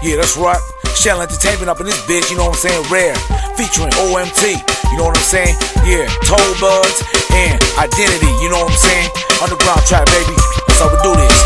Yeah, that's right. Shell Entertainment up in this bitch, you know what I'm saying? Rare, featuring OMT, you know what I'm saying? Yeah, Toll Buds and Identity, you know what I'm saying? Underground trap, baby. That's how we do this.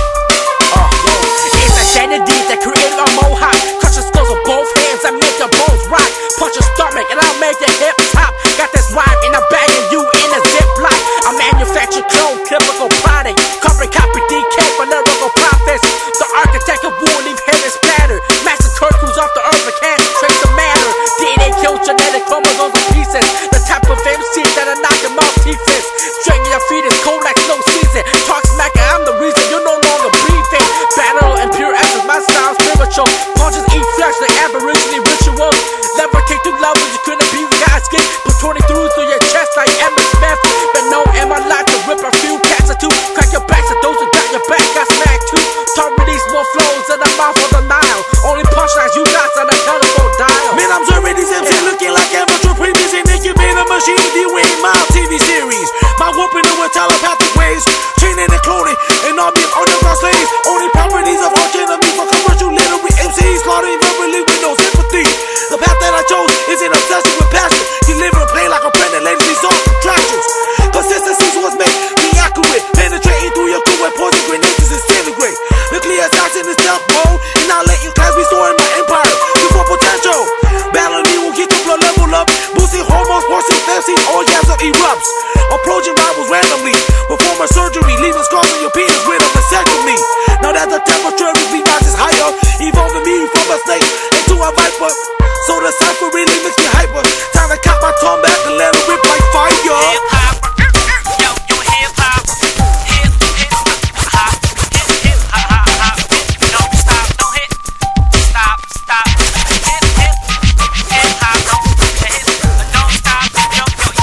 It's identity that created a mohawk. Crush your skulls with both hands and make your bones rock. Punch your stomach and I'll make your hip hop. Got this rhyme in a bag and you in a ziplock. I manufacture clone, chemical product. Carbon copy DK for lyrical profits. The architect of war leave heaven splattered. Massacre crews off the earth but can't trace the matter. DNA kills genetic chromosomes and pieces. The type of MC that'll knock them off teeth. Dragging your feet is cold like snow season. Talk smack and I'm the reason you're no longer breathing. Battle and pure essence, my style spiritual. Punches eat flesh like aborigine rituals. Levitate through levels you couldn't be God's gift. Put 20 through your chest like Emmett Smith. But no, in my life to rip a few cats or two. Crack your backs at those who got your back, got smacked too. Talk release more flows in the mouth of the Nile. Only punchlines you got on the telephone dial. Man, I'm serving these MCs looking like amateur previous. And they give me the machine with you in my TV series. My whooping with telepathic ways. Training and cloning and army of underground slaves. Only properties of arch enemy for commercial literary MCs. Slaughtering verbally with no sympathy. The path that I chose is an obsession with passion. You live and play like a pregnant lady, these are contractions. Consistency is what's made me accurate. Penetrating through your crew and poison grenades is disintegrate. Nuclear assassin is death mode. And I'll let you class me storing my empire. You for potential. Battling me will get your blood level up. Boosting hormones, forcing fancy orgasm erupts. Approaching rivals randomly. Perform a surgery, leaving scars on your penis with a vasectomy. Now that the temperature rises higher, evolving me from a snake into a viper. So the cypher really makes me hyper. Time to cop my tongue back and let it rip like fire. Hip hop, yo, you hip hop, hip hop, hip hop, don't stop, don't hit, stop, hip hop, don't stop, yo,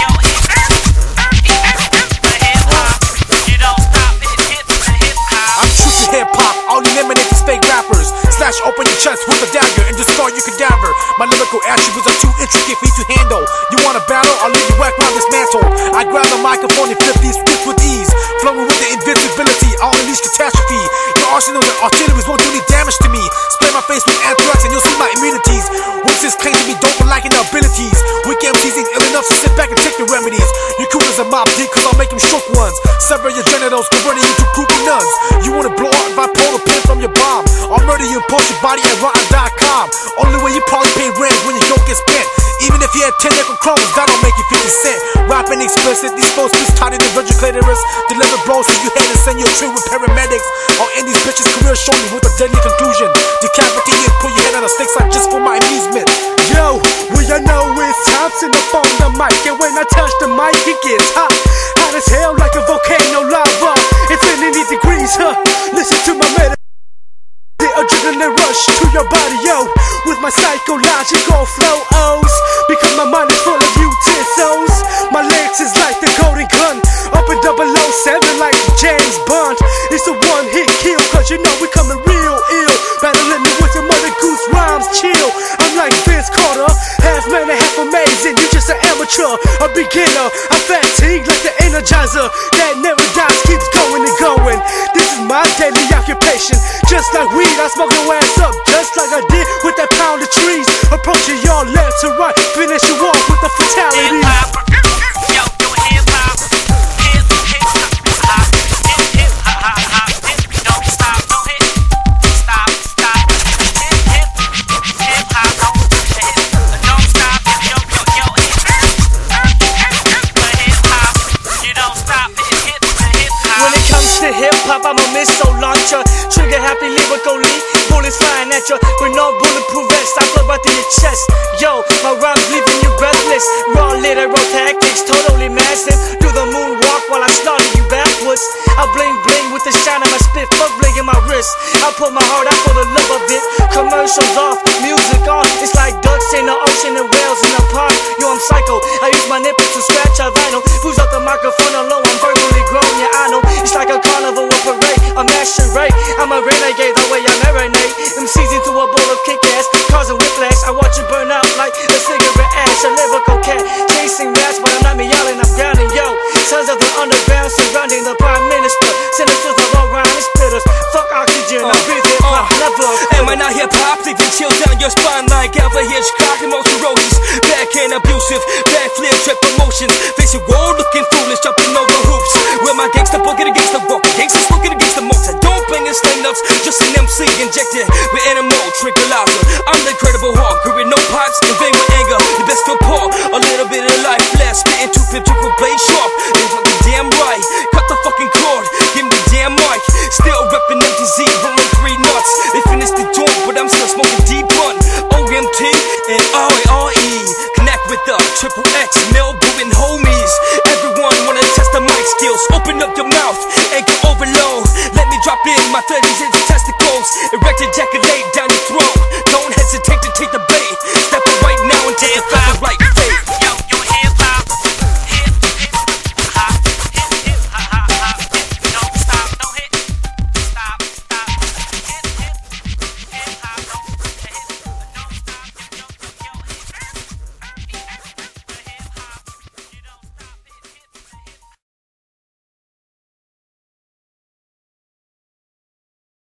hip hop, you don't stop, hip hop. I'm true to hip hop, I'll eliminate these fake rappers. Slash open your chest with a dagger and discard your cadaver. My lyrical attributes are too intricate for you to handle. You want a battle? I'll leave you whack round this mantle. I grab the microphone and flip these scripts with ease. Flowing with the invincibility, I'll unleash catastrophe. Your arsenal and artilleries won't do any damage to me. Spray my face with anthrax and you'll see my immunities. Witnesses claim to be dope but lacking their abilities. Weak MCs ain't ill enough, so sit back and take your remedies. You cool as a mob dick, cause I'll make them shook ones. Sever your genitals, converting you to groupie nuns. You wanna blow out if I pull a pin from your bomb. I'll murder you and post your body at rotten.com. Only way you probably pay rent when your yoke gets bent. Even if you had 10 nickel chromes, that'll make you 50 cents. Rapping explicit, these folks be tied in the virgin clitoris. Deliver blows so you hate and send you a tree with paramedics. I'll end these bitches' careers shortly with a deadly conclusion. Decapitate you and put your head on a stick side just for my amusement. Yo, well you know it's Thompson up on the mic. And when I touch the mic, it gets hot. Hot as hell like a volcano lava. Infinity degrees, huh? Listen to my medicine. The adrenaline rush to your body, yo. With my psychological flow-os. Because my mind is full of utensils. My lyrics is like the golden gun. Up in 007 like James Bond. It's a one-hit kill, cause you know we coming real ill. Battling me with your mother goose rhymes, chill. I'm like Vince Carter, half man and half amazing. You just an amateur, a beginner. I fatigue like the Energizer that never dies, keeps going and going. This is my daily occupation. Just like weed, I smoke your ass up, just like I did with that pound of trees. Approaching y'all left to right, finish you off with the fatality. Hip hop, yo, you hip hop, hip hop, don't stop, don't hit, stop, hip hop, don't stop, yo, hip hop, you don't stop, hip hop. When it comes to hip hop, I'm a missile launcher. Trigger happy lyrically, bullets flying at you with no bulletproof vest. I flow right through your chest. Yo, my rhymes leaving you breathless. Raw literal tactics, totally massive. Do the moonwalk while I slaughter you backwards. I bling bling with the shine of my spit, fuck bling in my wrist. I put my heart out for the love of it. Commercials off, music on. It's like ducks in the ocean and whales in the park. Yo, I'm psycho. I use my nipples to scratch a vinyl. Who's up the microphone alone? I'm verbally grown. Yeah, I know. It's like a carnival or parade. A masquerade. I'm a renegade, the way I marinate. MCs into a bowl of kick-ass, causing whiplash. I watch you burn out like a cigarette ash. A lyrical cat, chasing rats, but I'm not me yelling, I'm drowning, yo. Sons of the underground surrounding the prime minister. Senators of all rhyme spitters. Fuck oxygen, I breathe hip-hop, never. Am I not here hip-hop, leaving chills down your spine like Alpha Hitchcock, emotion ferocious, back and abusive, bad flip, trip emotions, facing world looking foolish, jumping over hoops. With my gangsta boogie against the walk, gangsters looking against the most. I don't bang and stand ups, just an MC injected with animal tranquilizer. I'm the incredible hawk, with no pipes and vain with anger. The best to pour a little bit of life left, spitting 250 triple blade sharp. They fucking damn right, cut the fucking cord, give me the damn mic. Still reppin' MTZ, rolling 3 nuts. They finished the joint, but I'm still smoking deep blunt. OMT and RARE, connect with the Triple X, Melbourne homies. Everyone wanna test the mic skills. Open up your mouth and go overload. Let me drop in my 30s into testicles. Erect, ejaculate,